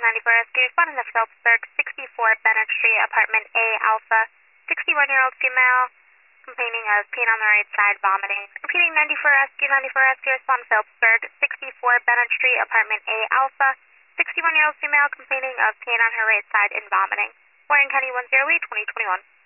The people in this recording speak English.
94 rescue. Responding to Phillipsburg, 64 Bennett Street, apartment A Alpha. 61-year-old female, complaining of pain on the right side, vomiting. Repeating 94 rescue, 94 rescue. Respond to Phillipsburg, 64 Bennett Street, apartment A Alpha. 61-year-old female, complaining of pain on her right side and vomiting. Warren County 10-8, 2021.